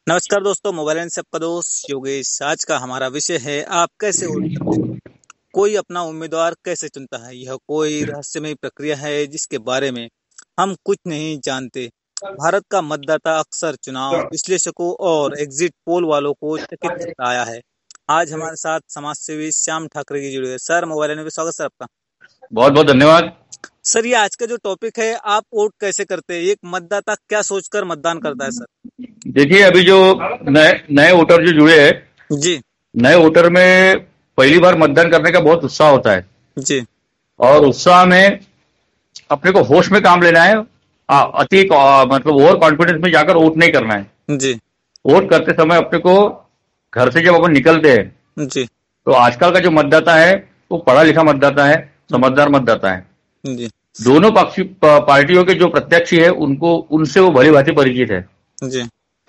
नमस्कार दोस्तों, mobile line से आपका दोस्त योगेश। आज का हमारा विषय है आप कैसे वोट करते हैं। कोई अपना उम्मीदवार कैसे चुनता है, यह कोई रहस्यमय प्रक्रिया है जिसके बारे में हम कुछ नहीं जानते। भारत का मतदाता अक्सर चुनाव विश्लेषकों और एग्जिट पोल वालों को चकित करता आया है। आज हमारे साथ समाज सेवी श्याम ठाकरे जी जुड़े हैं। सर, मोबाइल लाइन में स्वागत सर आपका। बहुत बहुत धन्यवाद। सर, ये आज का जो टॉपिक है, आप वोट कैसे करते हैं, एक मतदाता क्या सोचकर मतदान करता है सर। देखिए, अभी जो नए नए वोटर जो जुड़े हैं, जी नए वोटर में पहली बार मतदान करने का बहुत उत्साह होता है जी और उत्साह में अपने को होश में काम लेना है। मतलब ओवर कॉन्फिडेंस में जाकर वोट नहीं करना है। जी वोट करते समय अपने को घर से जब अपन निकलते हैं जी तो आजकल का जो मतदाता है वो पढ़ा लिखा मतदाता है, समझदार मतदाता है। जी दोनों पक्षी पार्टियों के जो प्रत्याशी है उनको उनसे वो भली भांति परिचित है। जी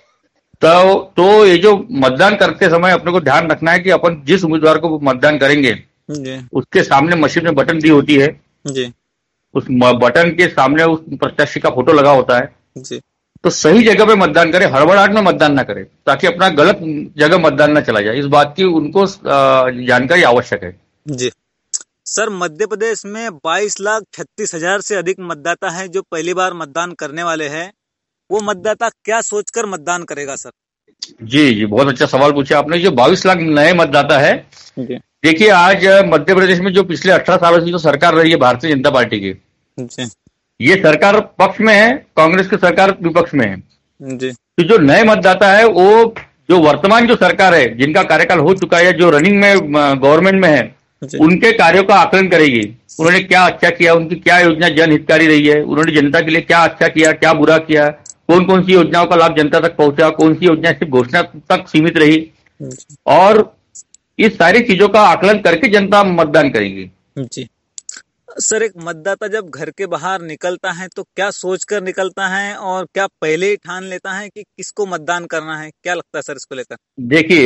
तो ये जो मतदान करते समय अपने को ध्यान रखना है कि अपन जिस उम्मीदवार को मतदान करेंगे जी उसके सामने मशीन में बटन दी होती है। जी उस बटन के सामने उस प्रत्याशी का फोटो लगा होता है। जी तो सही जगह पे मतदान करें, हड़बड़ाहट में मतदान ना करें ताकि अपना गलत जगह मतदान ना चला जाए। इस बात की उनको जानकारी आवश्यक है। जी सर, मध्य प्रदेश में 22,36,000 से अधिक मतदाता हैं जो पहली बार मतदान करने वाले हैं। वो मतदाता क्या सोचकर मतदान करेगा सर। जी जी, बहुत अच्छा सवाल पूछा आपने। जो 22 लाख नए मतदाता है, जी देखिए आज मध्य प्रदेश में जो पिछले 18 सालों से जो सरकार रही है भारतीय जनता पार्टी की, जी ये सरकार पक्ष में है, कांग्रेस की सरकार विपक्ष में है। जी तो जो नए मतदाता है वो जो वर्तमान जो सरकार है जिनका कार्यकाल हो चुका है, जो रनिंग में गवर्नमेंट में है, जी उनके कार्यों का आकलन करेगी। उन्होंने क्या अच्छा किया, उनकी क्या योजना जनहितकारी रही है, उन्होंने जनता के लिए क्या अच्छा किया, क्या बुरा किया, कौन कौन सी योजनाओं का लाभ जनता तक पहुंचा, कौन सी योजना सिर्फ घोषणा तक सीमित रही, जी और इस सारी चीजों का आकलन करके जनता मतदान करेगी। जी सर, एक मतदाता जब घर के बाहर निकलता है तो क्या सोचकर निकलता है और क्या पहले ही ठान लेता है कि किसको मतदान करना है। क्या लगता है सर इसको लेकर। देखिए,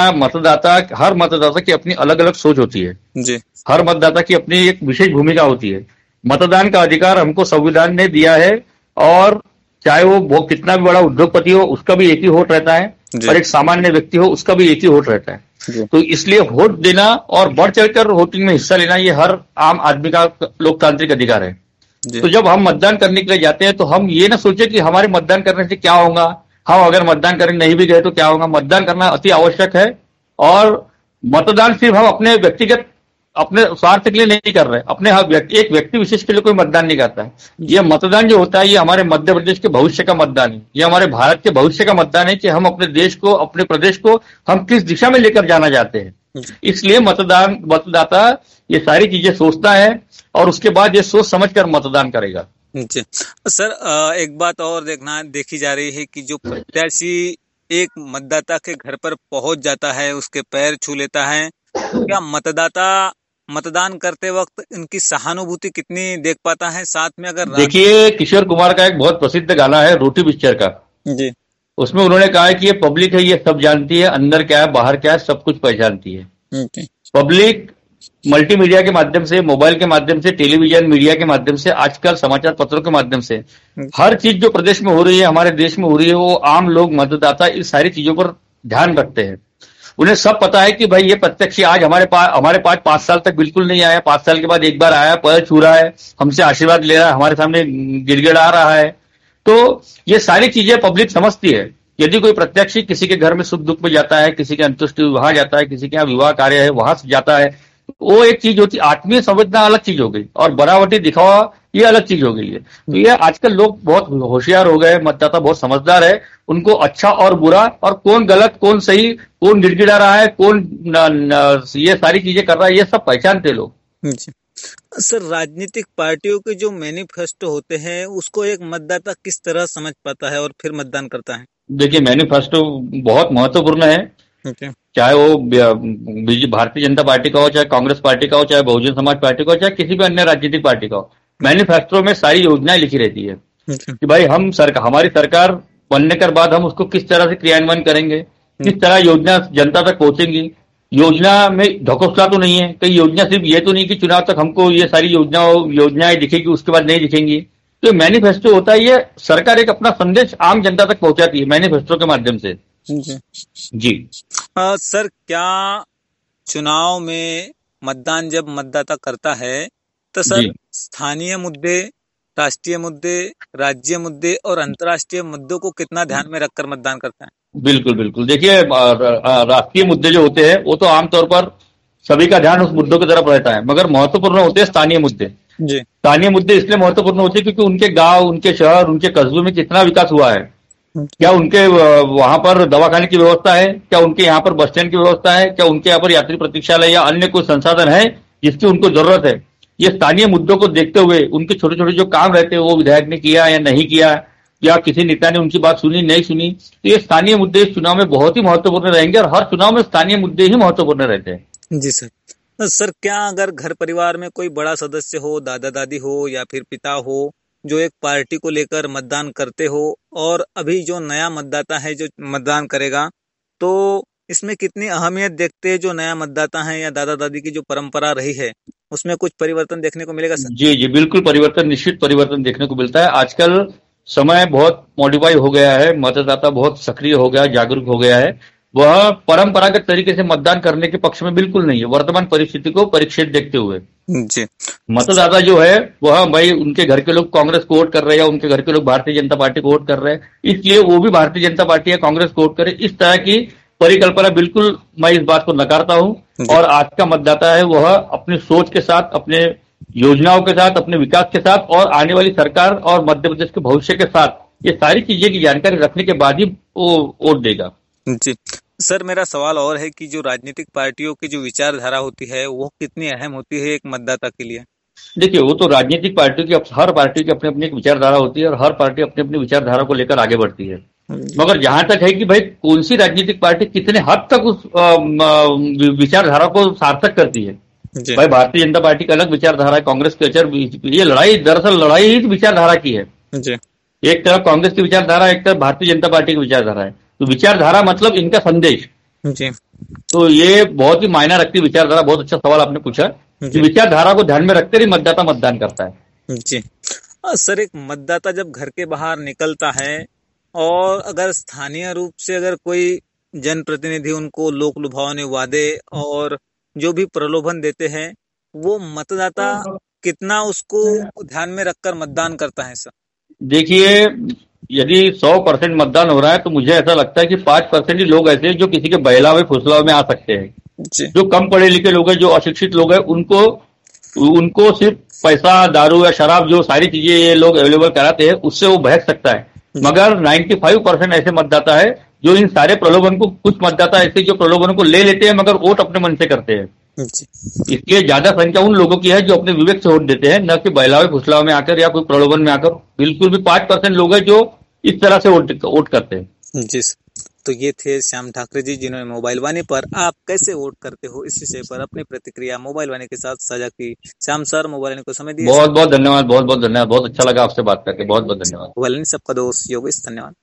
हर मतदाता की अपनी अलग अलग सोच होती है। जी हर मतदाता की अपनी एक विशेष भूमिका होती है। मतदान का अधिकार हमको संविधान ने दिया है, और चाहे वो कितना भी बड़ा उद्योगपति हो उसका भी एक ही वोट रहता है, जी और एक सामान्य व्यक्ति हो उसका भी एक ही वोट रहता है। जी तो इसलिए वोट देना और बढ़ चढ़कर वोटिंग में हिस्सा लेना ये हर आम आदमी का लोकतांत्रिक अधिकार है। जी तो जब हम मतदान करने के लिए जाते हैं तो हम ये ना सोचे कि हमारे मतदान करने से क्या होगा, हम अगर मतदान करने नहीं भी गए तो क्या होगा। मतदान करना अति आवश्यक है, और मतदान सिर्फ हम अपने व्यक्तिगत अपने स्वार्थ के लिए नहीं कर रहे, अपने एक व्यक्ति विशेष के लिए कोई मतदान नहीं करता है। ये मतदान जो होता है ये हमारे मध्य प्रदेश के भविष्य का मतदान है, ये हमारे भारत के भविष्य का मतदान है कि हम अपने देश को, अपने प्रदेश को हम किस दिशा में लेकर जाना चाहते हैं। इसलिए मतदाता ये सारी चीजें सोचता है और उसके बाद ये सोच समझकर मतदान करेगा। जी सर, एक बात और देखी जा रही है कि जो प्रत्याशी एक मतदाता के घर पर पहुंच जाता है, उसके पैर छू लेता है, तो क्या मतदाता मतदान करते वक्त इनकी सहानुभूति कितनी देख पाता है। साथ में अगर देखिए, किशोर कुमार का एक बहुत प्रसिद्ध गाना है रोटी पिक्चर का। जी उसमें उन्होंने कहा है कि ये पब्लिक है, ये सब जानती है, अंदर क्या है बाहर क्या है सब कुछ पहचानती है। जी पब्लिक मल्टीमीडिया के माध्यम से, मोबाइल के माध्यम से, टेलीविजन मीडिया के माध्यम से, आजकल समाचार पत्रों के माध्यम से हर चीज जो प्रदेश में हो रही है, हमारे देश में हो रही है, वो आम लोग मतदाता इस सारी चीजों पर ध्यान रखते हैं। उन्हें सब पता है कि भाई ये प्रत्यक्ष आज हमारे पास 5 साल तक बिल्कुल नहीं आया, 5 साल के बाद एक बार आया, पैर छू रहा है, हमसे आशीर्वाद ले रहा है, हमारे सामने गिड़गिड़ा रहा है। तो ये सारी चीजें पब्लिक समझती है। यदि कोई प्रत्याशी किसी के घर में सुख दुख में जाता है, किसी के अंत्येष्टि वहां जाता है, किसी के यहाँ विवाह कार्य है वहां से जाता है, वो एक चीज होती है। आत्मीय संवेदना अलग चीज हो गई, और बनावटी दिखावा ये अलग चीज हो गई है। तो ये आजकल लोग बहुत होशियार हो गए, मतदाता बहुत समझदार है। उनको अच्छा और बुरा, और कौन गलत कौन सही, कौन गिड़गिड़ा रहा है, कौन ये सारी चीजें कर रहा है, ये सब पहचानते लोग। जी सर, राजनीतिक पार्टियों के जो मैनिफेस्टो होते हैं उसको एक मतदाता किस तरह समझ पाता है और फिर मतदान करता है। देखिए, मैनिफेस्टो बहुत महत्वपूर्ण है। ओके चाहे वो भारतीय जनता पार्टी का हो, चाहे कांग्रेस पार्टी का हो, चाहे बहुजन समाज पार्टी का हो, चाहे किसी भी अन्य राजनीतिक पार्टी का हो, मैनिफेस्टो में सारी योजनाएं लिखी रहती है कि भाई हमारी सरकार बनने के बाद हम उसको किस तरह से क्रियान्वयन करेंगे, किस तरह योजना जनता तक पहुंचेंगी। योजना में ढकोसला तो नहीं है, कई योजना सिर्फ ये तो नहीं कि चुनाव तक हमको ये सारी योजनाएं दिखेगी उसके बाद नहीं दिखेंगी। तो मैनिफेस्टो होता है, ये सरकार एक अपना संदेश आम जनता तक पहुंचाती है मैनिफेस्टो के माध्यम से। जी। जी सर, क्या चुनाव में मतदान जब मतदाता करता है तो जी सर स्थानीय मुद्दे, राष्ट्रीय मुद्दे, राज्य मुद्दे और अंतर्राष्ट्रीय मुद्दों को कितना ध्यान में रखकर मतदान करता है? बिल्कुल बिल्कुल। देखिए राष्ट्रीय मुद्दे जो होते हैं वो तो आमतौर पर सभी का ध्यान उस मुद्दों की तरफ रहता है, मगर महत्वपूर्ण होते हैं स्थानीय मुद्दे। जी। स्थानीय मुद्दे इसलिए महत्वपूर्ण होते हैं क्योंकि उनके गांव, उनके शहर, उनके कस्बों में कितना विकास हुआ है, क्या उनके वहां पर दवाखाने की व्यवस्था है, क्या उनके यहाँ पर बस स्टैंड की व्यवस्था है, क्या उनके यहाँ पर यात्री प्रतीक्षालय या अन्य कोई संसाधन है जिसकी उनको जरूरत है। ये स्थानीय मुद्दों को देखते हुए उनके छोटे छोटे जो काम रहते हैं वो विधायक ने किया या नहीं किया, या किसी नेता ने उनकी बात सुनी नहीं सुनी, तो ये स्थानीय मुद्दे इस चुनाव में बहुत ही महत्वपूर्ण रहेंगे और हर चुनाव में स्थानीय मुद्दे ही महत्वपूर्ण रहते हैं। जी सर। सर, क्या अगर घर परिवार में कोई बड़ा सदस्य हो, दादा दादी हो या फिर पिता हो, जो एक पार्टी को लेकर मतदान करते हो, और अभी जो नया मतदाता है जो मतदान करेगा, तो इसमें कितनी अहमियत देखते हैं जो नया मतदाता है या दादा दादी की जो परंपरा रही है उसमें कुछ परिवर्तन देखने को मिलेगा सर? जी जी बिल्कुल, परिवर्तन, निश्चित परिवर्तन देखने को मिलता है। आजकल समय बहुत मॉडिफाई हो गया है, मतदाता बहुत सक्रिय हो गया, जागरूक हो गया है। वह परंपरागत तरीके से मतदान करने के पक्ष में बिल्कुल नहीं है, वर्तमान परिस्थिति को परिच्छेद देखते हुए। जी। मतदाता जो है वह भाई उनके घर के लोग कांग्रेस को वोट कर रहे हैं या उनके घर के लोग भारतीय जनता पार्टी को वोट कर रहे हैं, इसलिए वो भी भारतीय जनता पार्टी या कांग्रेस को वोट करे, इस तरह की परिकल्पना बिल्कुल मैं इस बात को नकारता हूं। और आज का मतदाता है वह अपनी सोच के साथ, अपने योजनाओं के साथ, अपने विकास के साथ और आने वाली सरकार और मध्य प्रदेश के भविष्य के साथ ये सारी चीजें की जानकारी रखने के बाद ही वो वोट देगा। जी। सर, मेरा सवाल और है कि जो राजनीतिक पार्टियों की जो विचारधारा होती है वो कितनी अहम होती है एक मतदाता के लिए? देखिए वो तो राजनीतिक पार्टियों की, हर पार्टी की अपनी अपनी एक विचारधारा होती है और हर पार्टी अपनी अपनी विचारधारा को लेकर आगे बढ़ती है। मगर जहां तक है कि भाई कौन सी राजनीतिक पार्टी कितने हद तक उस विचारधारा को सार्थक करती है। भाई भारतीय जनता पार्टी की अलग विचारधारा है, कांग्रेस की, ये लड़ाई दरअसल लड़ाई ही विचारधारा की है। जी। एक तरफ कांग्रेस की विचारधारा, एक तरफ भारतीय जनता पार्टी की विचारधारा है, तो विचारधारा मतलब इनका संदेश। जी। तो ये बहुत ही मायना रखती है विचारधारा। बहुत अच्छा सवाल आपने पूछा कि विचारधारा को ध्यान में रखते ही मतदाता मतदान करता है। जी। सर, एक मतदाता जब घर के बाहर निकलता है और अगर स्थानीय रूप से अगर कोई जनप्रतिनिधि उनको लोक लुभावने वादे और जो भी प्रलोभन देते हैं, वो मतदाता कितना उसको ध्यान में रखकर मतदान करता है सर? देखिए यदि 100% मतदान हो रहा है तो मुझे ऐसा लगता है कि 5% ही लोग ऐसे हैं जो किसी के बहलावे फुसलावे में आ सकते हैं। जी। जो कम पढ़े लिखे लोग हैं, जो अशिक्षित लोग हैं, उनको उनको सिर्फ पैसा, दारू या शराब, जो सारी चीजें ये लोग अवेलेबल कराते हैं उससे वो बहक सकता है। मगर 95% ऐसे मतदाता है जो इन सारे प्रलोभन को, कुछ मतदाता ऐसे जो प्रलोभनों को ले लेते हैं मगर वोट अपने मन से करते हैं। इसलिए ज्यादा संख्या उन लोगों की है जो अपने विवेक से वोट देते हैं, न कि बहलावे फुसलावे में आकर या कोई प्रलोभन में आकर। बिल्कुल भी 5% लोग हैं जो इस तरह से वोट करते हैं। जी। तो ये थे श्याम ठाकरे जी, जिन्होंने मोबाइल वाणी पर आप कैसे वोट करते हो इस विषय पर अपनी प्रतिक्रिया मोबाइल वाणी के साथ साझा की। श्याम सर, मोबाइल वाणी को समय दिया। बहुत बहुत धन्यवाद, बहुत बहुत धन्यवाद। बहुत अच्छा लगा आपसे बात करके, बहुत बहुत धन्यवाद। मोबाइल वाणी सबका दोस्त योगेश, धन्यवाद।